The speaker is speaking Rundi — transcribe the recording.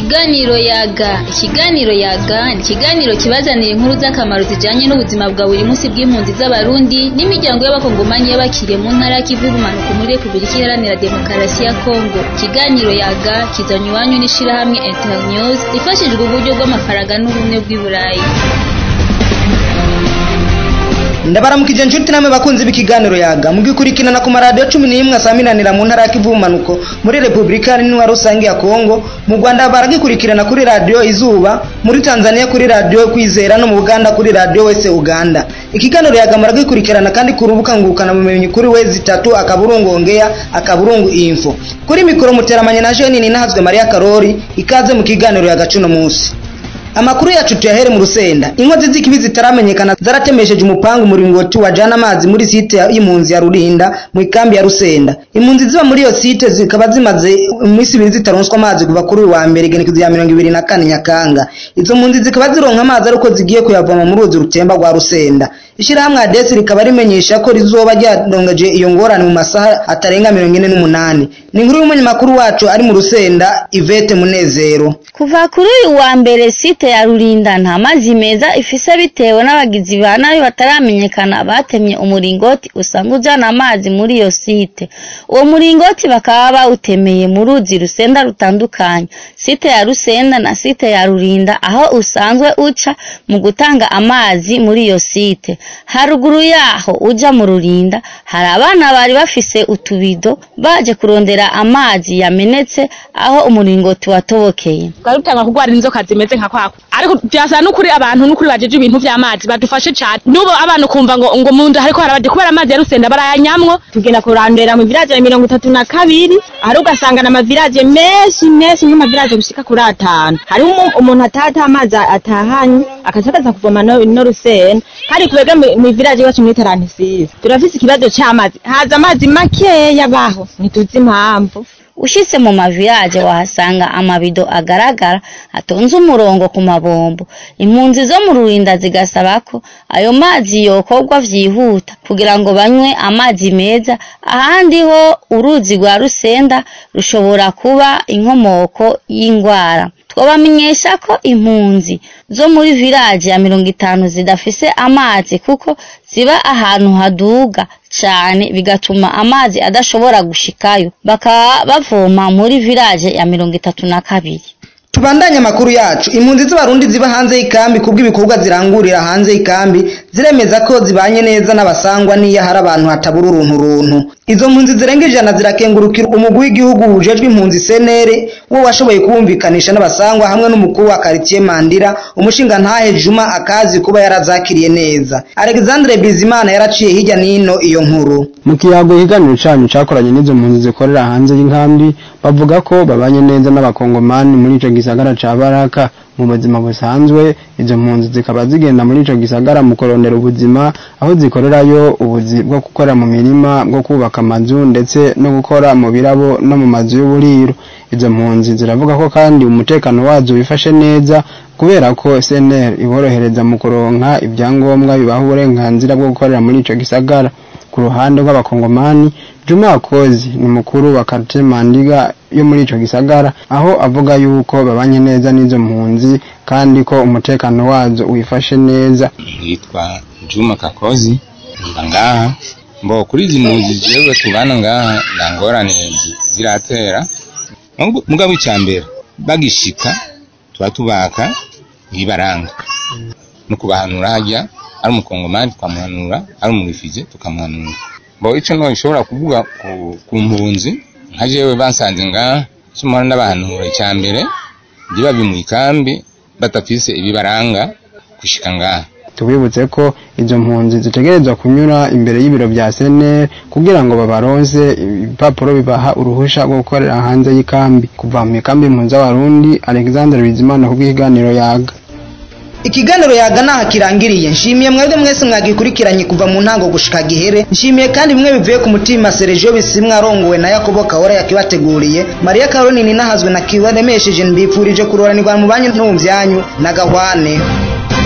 Ikiganiro Yaga ni ikiganiro kibazanira inkuru z'akamaro zijanye n'ubuzima bwa buri munsi bw'impunzi z'Abarundi n'imiryango y'abakongomanyi y'abakiriye mu ntara y'ikivu y'ubumanuko muri Repubulika Iharanira Demokarasi ya Kongo. Ikiganiro Yaga kizanywe iwanyu n'ishirahamwe Internews rifashijwe uburyo bw'amafaranga n'ubumwe bw'i Burayi. Ndabaramukije nshuti namwe bakunzi b'ikiganiro Yaga mugikurikirana ku maradiyo 11 asamiranira mu ntara y'ikivu y'ubumanuko muri Repubulika Iharanira Rusange ya Kongo. Mu Rwanda baragikurikirana kuri radio Izuba, muri Tanzania kuri radio Kwizera no mu Uganda kuri radio Wese Uganda. Ikiganiro Yaga muragikurikirana kandi ku rubuga ngurukana bumenyi kuri Wezi 3 akaburungu ongea akaburungu info. Kuri mikoro muteramanye na Jeanine Nahazwe Maria Karori, ikaze mu kiganiro Yaga cuno munsi. Amakuru yacu tuyahere mu Rusenda. Inkozi z'ikibi zitaramenyekana zaratemesheje umupangu muringoti wajana amazi muri site y'impunzi ya Rurinda mu ikambi ya Rusenda. Impunzi ziba muri iyo site zikaba zimaze imisi 2 zitaronswa amazi kuva kuri wa mbere genekizo ya 24 Nyakanga. Izo mpunzi zikaba zironka amazi ariko zigiye kuyavoma mu ruzi rutemba rwa Rusenda. Ishirahamwe ADES rikaba rimenyesha ko rizoba ryadongeje iyo ngorane mu masaha atarenga 48. Ni inkuru y'umunyamakuru wacu ari mu Rusenda Yvette Munezero. Kuva kuri uyu wa mbere site ya Rurinda nta mazi meza ifise bitewe n'abagizi ba nabi bataramenyekana batemye umuringoti usanga ujana amazi muri iyo site. Uwo muringoti bakaba bawutemeye mu ruzi Rusenda rutandukanye, site ya Rusenda na site ya Rurinda aho usanzwe uca mu gutanga amazi muri iyo site. Haruguru yaho uja mu Rurinda hari abana bari bafise utubido baje kurondera amazi yamenetse aho umuringoti watobokeye. Garutanga kugwara inzoka zimeze nka kwako. Ariko byasa n'ukuri abantu n'ukuri bajeje ibintu by'amazi badufashe cyane. Nubo abantu kumva ngo munda hariko harabaje kubera amazi ya Rusenda barayanyamwo. Tugenda kurandera mu village ya 32 ari ugasanga na village menshi mu village gushika kuri 5. Hari umuntu atata amazi atahanye akashakaza kuvoma no Rusenda. Hari kubega mu village yacu muri Tarantisi. Turafise ikibazo cy'amazi. Haza amazi makeya baho ntituzi impamvu. Ushitse mu mavillaje wahasanga amabido agaragara atonze umurongo ku mabombo. Impunzi zo mu Rurinda zigasaba ko ayo mazi yokorwa vyihuta kugira ngo banywe amazi meza. Ahandi ho uruzi rwa Rusenda rushobora kuba inkomoko y'ingwara. Twabamenyesha ko impunzi zo muri village ya 50 zidafise amazi kuko ziba ahantu haduga cyane bigatuma amazi adashobora gushikayo, bakaba bavoma muri village ya 32. Tubandanye amakuru yacu. Impunzi z'Abarundi ziba hanze y'ikambi kubw'ibikorwa zirangurira hanze y'ikambi ziremeza ko zibanye neza n'abasangwa niya hari abantu hatabura uruntu. Izo mpunzi zirenga 100 zirakengurukira umugwi w'igihugu ujejwe impunzi CNR wo washoboye kumvikanisha n'abasangwa hamwe n'umukuru wa quartier Mandira umushinga ntahe Juma akazi kuba yarazakiriye neza. Alexandre Bizimana yaraciye hirya nino iyo nkuru. Mu kiyago higaniro cyanyu cyakoranye n'izo mpunzi zikorera hanze y'inkambi bavuga ko babanye neza n'abakongomani muri ico gisagara ca Baraka. Mu buzima busanzwe izo mpunzi zikaba zigenda muri ico gisagara mu korondera ubuzima aho zikorerayo ubuzi bwo gukora mu mirima, bwo kubaka amazu ndetse no gukora mu birabo no mu mazu y'uburiro. Izo mpunzi ziravuga ko kandi umutekano wazo wifashe neza kubera ko CNR iborohereza mu kuronka ibyangombwa bibaha uburenganzira bwo gukorera muri ico gisagara. Ku ruhande rw'abakongomani Juma Kozi ni mukuru wa quartier Mandiga yo muri ico gisagara aho avuga yuko babanye neza n'izo mpunzi kandi ko umutekano wazo wifashe neza. Yitwa Juma Kakozi ngaha mbo kuri izi mpunzi jewe tubana ngaha ndangorane ziratera. Mugabo icyambere bagishika tubaka ibaranga no kubahanura hajya ari umukongomani twamuhanura, ari umurifije tukamuhanura. Bo ico no ishobora kuvuga ku mpunzi nka jewe bansanze ngaha cyumara n'abahanura icyambere ndiba bimuikambi batafise ibibaranga kushika ngaha. Tubibutse ko izo mpunzi zitegerezwa kunyura imbere y'ibiro bya CNR kugira ngo babaronse ibipapuro bibaha uruhusha rwo gukorera hanze y'ikambi. Kuva mu ikambi impunzi z'Abarundi, Alexandre Bizimana ku bw'ikiganiro Yaga. Ikiganiro Yaga naha kirangiriye. Nshimiye mwebwe mwese mwagikurikiranye kuva mu ntango gushika gihere. Nshimiye kandi bimwe bivuye ku mutima Sergio Bisimwa arongowe na Yakobo Kahora yakibateguriye. Maria Caroline Nahazwe na kibaremesheje mbifurije kuroranirwa mu banyu no mu byanyu na gahwane.